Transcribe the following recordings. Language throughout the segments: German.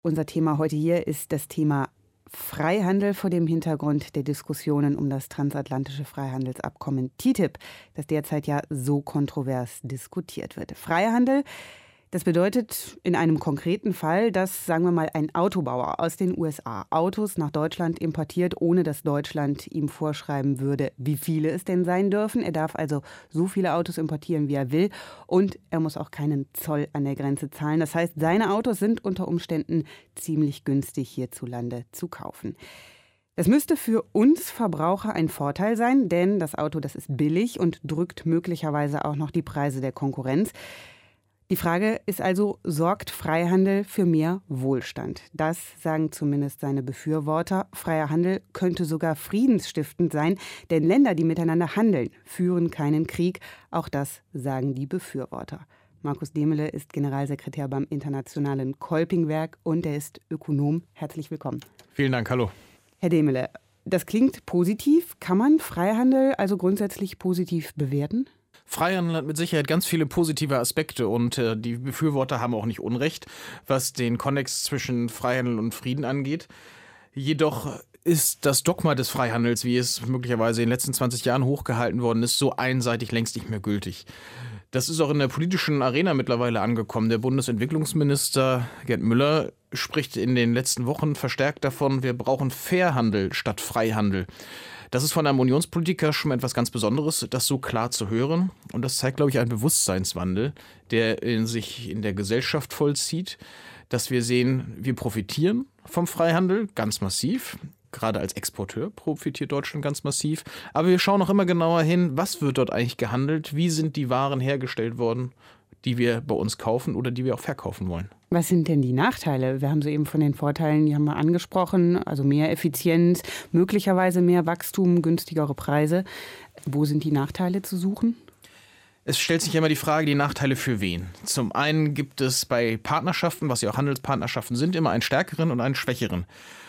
Unser Thema heute hier ist das Thema Freihandel vor dem Hintergrund der Diskussionen um das transatlantische Freihandelsabkommen TTIP, das derzeit ja so kontrovers diskutiert wird. Freihandel, das bedeutet in einem konkreten Fall, dass, sagen wir mal, ein Autobauer aus den USA Autos nach Deutschland importiert, ohne dass Deutschland ihm vorschreiben würde, wie viele es denn sein dürfen. Er darf also so viele Autos importieren, wie er will, und er muss auch keinen Zoll an der Grenze zahlen. Das heißt, seine Autos sind unter Umständen ziemlich günstig hierzulande zu kaufen. Das müsste für uns Verbraucher ein Vorteil sein, denn das Auto, das ist billig und drückt möglicherweise auch noch die Preise der Konkurrenz. Die Frage ist also, sorgt Freihandel für mehr Wohlstand? Das sagen zumindest seine Befürworter. Freier Handel könnte sogar friedensstiftend sein, denn Länder, die miteinander handeln, führen keinen Krieg. Auch das sagen die Befürworter. Markus Demele ist Generalsekretär beim Internationalen Kolpingwerk und er ist Ökonom. Herzlich willkommen. Vielen Dank, hallo. Herr Demele, das klingt positiv. Kann man Freihandel also grundsätzlich positiv bewerten? Freihandel hat mit Sicherheit ganz viele positive Aspekte und die Befürworter haben auch nicht Unrecht, was den Kontext zwischen Freihandel und Frieden angeht. Jedoch ist das Dogma des Freihandels, wie es möglicherweise in den letzten 20 Jahren hochgehalten worden ist, so einseitig längst nicht mehr gültig. Das ist auch in der politischen Arena mittlerweile angekommen. Der Bundesentwicklungsminister Gerd Müller spricht in den letzten Wochen verstärkt davon, wir brauchen Fairhandel statt Freihandel. Das ist von einem Unionspolitiker schon etwas ganz Besonderes, das so klar zu hören. Und das zeigt, glaube ich, einen Bewusstseinswandel, der sich in der Gesellschaft vollzieht, dass wir sehen, wir profitieren vom Freihandel ganz massiv. Gerade als Exporteur profitiert Deutschland ganz massiv. Aber wir schauen auch immer genauer hin, was wird dort eigentlich gehandelt, wie sind die Waren hergestellt worden, die wir bei uns kaufen oder die wir auch verkaufen wollen. Was sind denn die Nachteile? Wir haben soeben von den Vorteilen, die haben wir angesprochen, also mehr Effizienz, möglicherweise mehr Wachstum, günstigere Preise. Wo sind die Nachteile zu suchen? Es stellt sich immer die Frage, die Nachteile für wen? Zum einen gibt es bei Partnerschaften, was ja auch Handelspartnerschaften sind, immer einen stärkeren und einen schwächeren.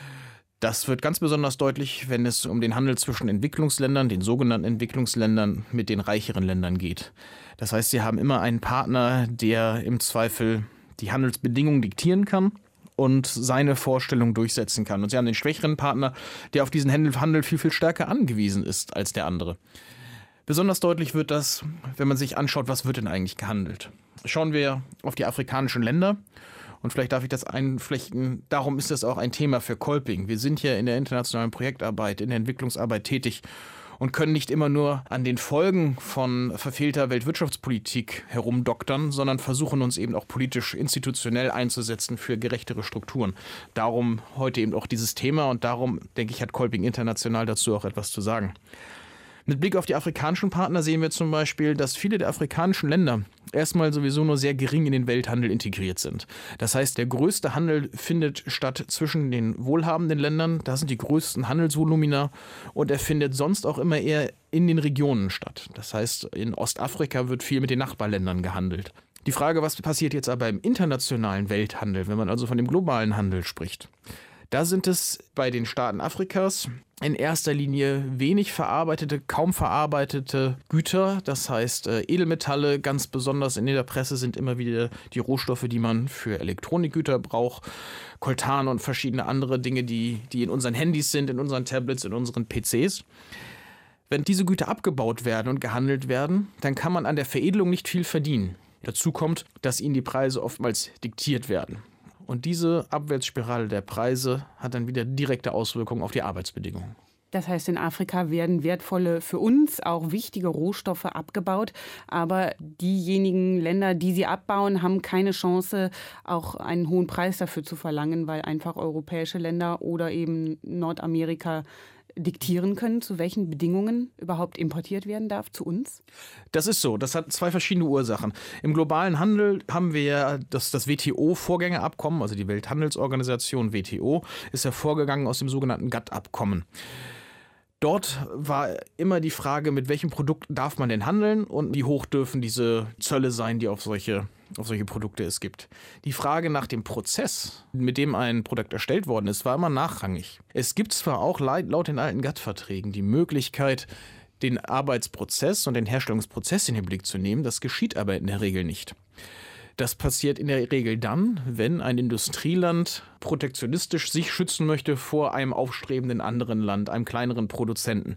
Das wird ganz besonders deutlich, wenn es um den Handel zwischen Entwicklungsländern, den sogenannten Entwicklungsländern, mit den reicheren Ländern geht. Das heißt, sie haben immer einen Partner, der im Zweifel die Handelsbedingungen diktieren kann und seine Vorstellung durchsetzen kann. Und sie haben den schwächeren Partner, der auf diesen Handel viel, viel stärker angewiesen ist als der andere. Besonders deutlich wird das, wenn man sich anschaut, was wird denn eigentlich gehandelt. Schauen wir auf die afrikanischen Länder. Und vielleicht darf ich das einflechten, darum ist das auch ein Thema für Kolping. Wir sind hier in der internationalen Projektarbeit, in der Entwicklungsarbeit tätig und können nicht immer nur an den Folgen von verfehlter Weltwirtschaftspolitik herumdoktern, sondern versuchen uns eben auch politisch institutionell einzusetzen für gerechtere Strukturen. Darum heute eben auch dieses Thema und darum, denke ich, hat Kolping international dazu auch etwas zu sagen. Mit Blick auf die afrikanischen Partner sehen wir zum Beispiel, dass viele der afrikanischen Länder erstmal sowieso nur sehr gering in den Welthandel integriert sind. Das heißt, der größte Handel findet statt zwischen den wohlhabenden Ländern, da sind die größten Handelsvolumina und er findet sonst auch immer eher in den Regionen statt. Das heißt, in Ostafrika wird viel mit den Nachbarländern gehandelt. Die Frage, was passiert jetzt aber im internationalen Welthandel, wenn man also von dem globalen Handel spricht? Da sind es bei den Staaten Afrikas in erster Linie wenig verarbeitete, kaum verarbeitete Güter. Das heißt Edelmetalle, ganz besonders in der Presse sind immer wieder die Rohstoffe, die man für Elektronikgüter braucht. Coltan und verschiedene andere Dinge, die in unseren Handys sind, in unseren Tablets, in unseren PCs. Wenn diese Güter abgebaut werden und gehandelt werden, dann kann man an der Veredelung nicht viel verdienen. Dazu kommt, dass ihnen die Preise oftmals diktiert werden. Und diese Abwärtsspirale der Preise hat dann wieder direkte Auswirkungen auf die Arbeitsbedingungen. Das heißt, in Afrika werden wertvolle, für uns auch wichtige Rohstoffe abgebaut. Aber diejenigen Länder, die sie abbauen, haben keine Chance, auch einen hohen Preis dafür zu verlangen, weil einfach europäische Länder oder eben Nordamerika diktieren können, zu welchen Bedingungen überhaupt importiert werden darf zu uns? Das ist so. Das hat zwei verschiedene Ursachen. Im globalen Handel haben wir ja das WTO-Vorgängerabkommen, also die Welthandelsorganisation WTO, ist hervorgegangen aus dem sogenannten GATT-Abkommen. Dort war immer die Frage, mit welchen Produkten darf man denn handeln und wie hoch dürfen diese Zölle sein, die auf solche Produkte es gibt. Die Frage nach dem Prozess, mit dem ein Produkt erstellt worden ist, war immer nachrangig. Es gibt zwar auch laut den alten GATT-Verträgen die Möglichkeit, den Arbeitsprozess und den Herstellungsprozess in den Blick zu nehmen, das geschieht aber in der Regel nicht. Das passiert in der Regel dann, wenn ein Industrieland protektionistisch sich schützen möchte vor einem aufstrebenden anderen Land, einem kleineren Produzenten.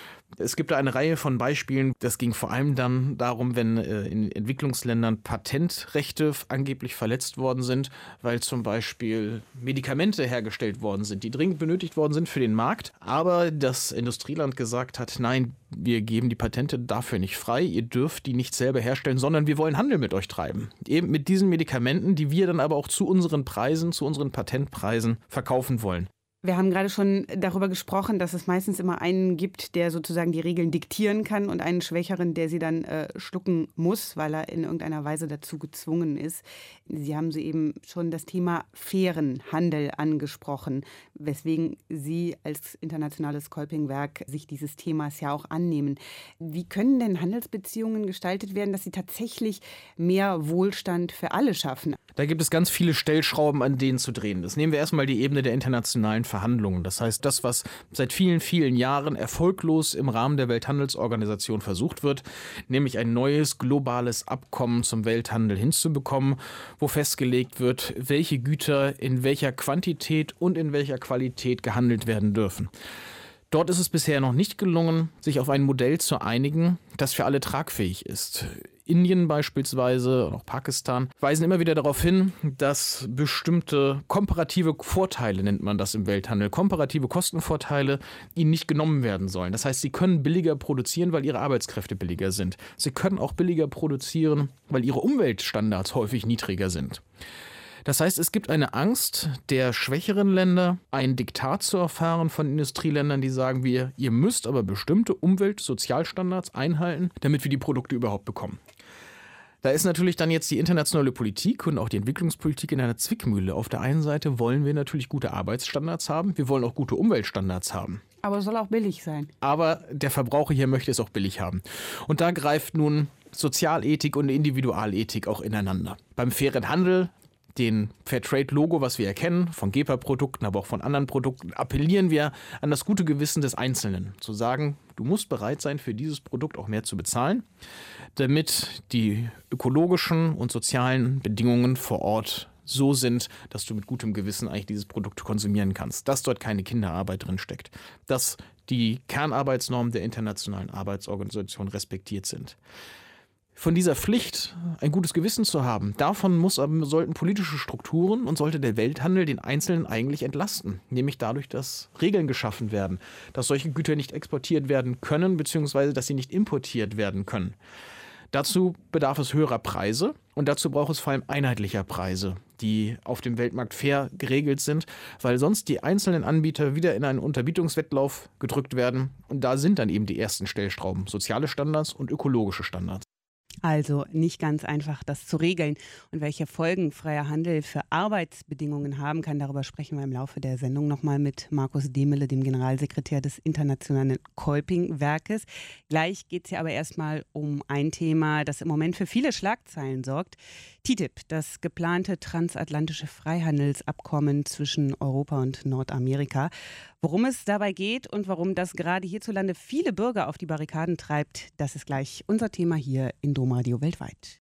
Es gibt da eine Reihe von Beispielen. Das ging vor allem dann darum, wenn in Entwicklungsländern Patentrechte angeblich verletzt worden sind, weil zum Beispiel Medikamente hergestellt worden sind, die dringend benötigt worden sind für den Markt. Aber das Industrieland gesagt hat, nein, wir geben die Patente dafür nicht frei. Ihr dürft die nicht selber herstellen, sondern wir wollen Handel mit euch treiben. Eben mit diesen Medikamenten, die wir dann aber auch zu unseren Preisen, zu unseren Patentpreisen verkaufen wollen. Wir haben gerade schon darüber gesprochen, dass es meistens immer einen gibt, der sozusagen die Regeln diktieren kann und einen Schwächeren, der sie dann schlucken muss, weil er in irgendeiner Weise dazu gezwungen ist. Sie haben soeben schon das Thema fairen Handel angesprochen, weswegen Sie als internationales Kolpingwerk sich dieses Themas ja auch annehmen. Wie können denn Handelsbeziehungen gestaltet werden, dass sie tatsächlich mehr Wohlstand für alle schaffen? Da gibt es ganz viele Stellschrauben, an denen zu drehen. Das nehmen wir erstmal die Ebene der internationalen Verhandlungen. Das heißt, das, was seit vielen, vielen Jahren erfolglos im Rahmen der Welthandelsorganisation versucht wird, nämlich ein neues globales Abkommen zum Welthandel hinzubekommen, wo festgelegt wird, welche Güter in welcher Quantität und in welcher Qualität gehandelt werden dürfen. Dort ist es bisher noch nicht gelungen, sich auf ein Modell zu einigen, das für alle tragfähig ist. Indien beispielsweise und auch Pakistan weisen immer wieder darauf hin, dass bestimmte komparative Vorteile, nennt man das im Welthandel, komparative Kostenvorteile ihnen nicht genommen werden sollen. Das heißt, sie können billiger produzieren, weil ihre Arbeitskräfte billiger sind. Sie können auch billiger produzieren, weil ihre Umweltstandards häufig niedriger sind. Das heißt, es gibt eine Angst der schwächeren Länder, ein Diktat zu erfahren von Industrieländern, die sagen, ihr müsst aber bestimmte Umwelt-, Sozialstandards einhalten, damit wir die Produkte überhaupt bekommen. Da ist natürlich dann jetzt die internationale Politik und auch die Entwicklungspolitik in einer Zwickmühle. Auf der einen Seite wollen wir natürlich gute Arbeitsstandards haben, wir wollen auch gute Umweltstandards haben. Aber es soll auch billig sein. Aber der Verbraucher hier möchte es auch billig haben. Und da greift nun Sozialethik und Individualethik auch ineinander. Beim fairen Handel, den Fairtrade-Logo, was wir erkennen, von GEPA-Produkten, aber auch von anderen Produkten, appellieren wir an das gute Gewissen des Einzelnen. Zu sagen, du musst bereit sein, für dieses Produkt auch mehr zu bezahlen, damit die ökologischen und sozialen Bedingungen vor Ort so sind, dass du mit gutem Gewissen eigentlich dieses Produkt konsumieren kannst. Dass dort keine Kinderarbeit drin steckt. Dass die Kernarbeitsnormen der Internationalen Arbeitsorganisation respektiert sind. Von dieser Pflicht, ein gutes Gewissen zu haben, sollten politische Strukturen und sollte der Welthandel den Einzelnen eigentlich entlasten. Nämlich dadurch, dass Regeln geschaffen werden, dass solche Güter nicht exportiert werden können, beziehungsweise dass sie nicht importiert werden können. Dazu bedarf es höherer Preise und dazu braucht es vor allem einheitlicher Preise, die auf dem Weltmarkt fair geregelt sind, weil sonst die einzelnen Anbieter wieder in einen Unterbietungswettlauf gedrückt werden. Und da sind dann eben die ersten Stellschrauben, soziale Standards und ökologische Standards. Also nicht ganz einfach, das zu regeln. Und welche Folgen freier Handel für Arbeitsbedingungen haben kann, darüber sprechen wir im Laufe der Sendung nochmal mit Markus Demele, dem Generalsekretär des Internationalen Kolpingwerkes. Gleich geht es ja aber erstmal um ein Thema, das im Moment für viele Schlagzeilen sorgt. TTIP, das geplante transatlantische Freihandelsabkommen zwischen Europa und Nordamerika. Worum es dabei geht und warum das gerade hierzulande viele Bürger auf die Barrikaden treibt, das ist gleich unser Thema hier in Domradio weltweit.